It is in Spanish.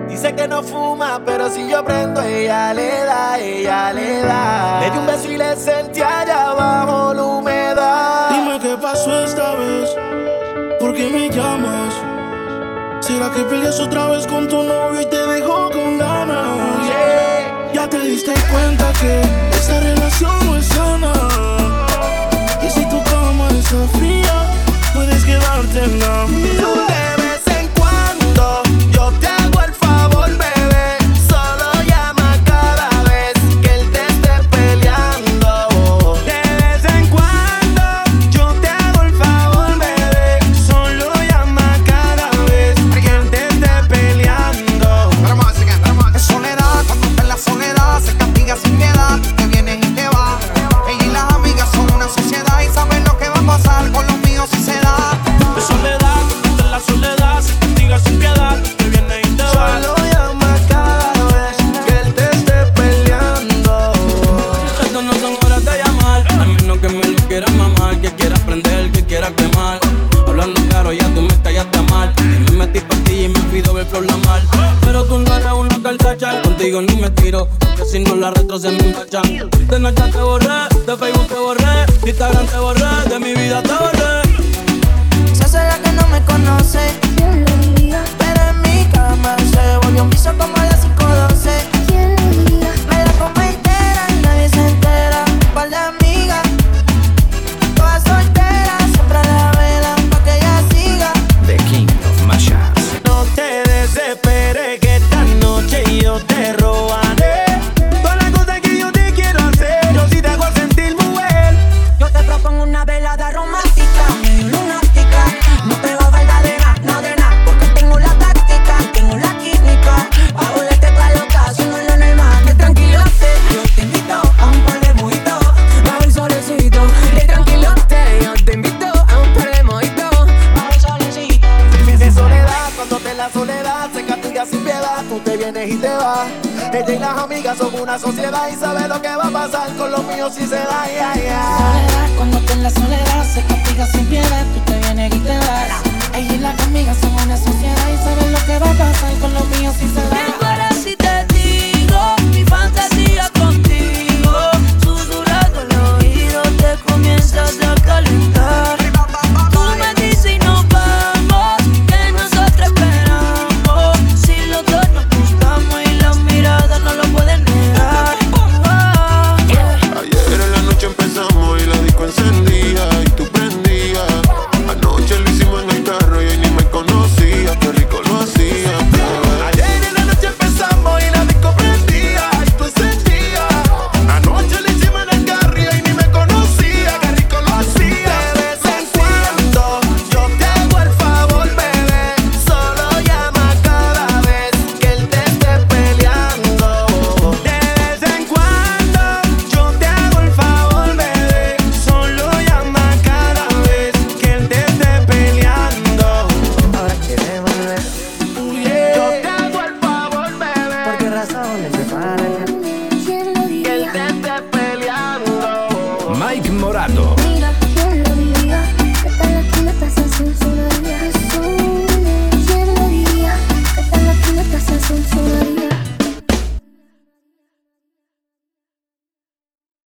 Dice que no fuma, pero si yo prendo, ella le da, ella le da. Le di un beso y le sentí allá abajo la humedad. Dime qué pasó esta vez, ¿por qué me llamas? ¿Será que peleas otra vez con tu novio y te dejó con ganas? Yeah. Ya te diste cuenta que esta relación no es sana. Y si tu cama está fría, puedes quedarte en la mía. De vez en cuando yo te hago el favor, bebé. Solo llama cada vez que él te esté peleando. De vez en cuando yo te hago el favor, bebé. Solo llama cada vez que él te esté peleando. Es soledad, cuando está en la soledad se castiga sin piedad. Te vienes y te vas. Ella y las amigas son una sociedad y saben lo que va a pasar con los míos si se da. De soledad, cuando en la soledad se castiga sin piedad. Te viene y te va. Solo llama cada vez que él te esté peleando. Estas no son horas de llamar, al menos que me lo quieras mamar. Que quieras prender, que quieras quemar. Hablando claro, ya tú me callaste mal. Y me metí pa' ti y me pido ver flor la mal. Pero tú no eres una carcacha, contigo ni me tiro, porque si no la retro se me encachan. De Snapchat te borré, de Facebook te borré, de Instagram te borré, de mi vida te borré. Se hace la que no me conoce, pero en mi cama se volvió un piso como a las 5:12. Me la como entera y nadie se entera. Un par de amigas, todas solteras, siempre a la vela pa' que ella siga. The King of Mashups. No te desesperes que esta noche yo te robaré. Todas las cosas que yo te quiero hacer, yo sí te hago sentir mujer. Yo te propongo una velada romántica, medio lunática. No te va a faltar de nada, porque tengo la táctica, tengo la química. Pa' volverte pa' loca, si no es lo normal. De tranquilote, yo te invito a un par de mojitos bajo el solecito. De tranquilote, yo te invito a un par de mojitos bajo el solecito. De soledad, cuando te en la soledad se castiga sin piedad. Tú te vienes y te vas. Ella y las amigas son una sociedad y sabe lo que va a pasar con los míos si se da. Yeah, yeah. Soledad, cuando te en la soledad se castiga sin piedad. Tú te vienes y te vas. Ella y las amigas son una sociedad y saben lo que va a pasar con los míos si se da.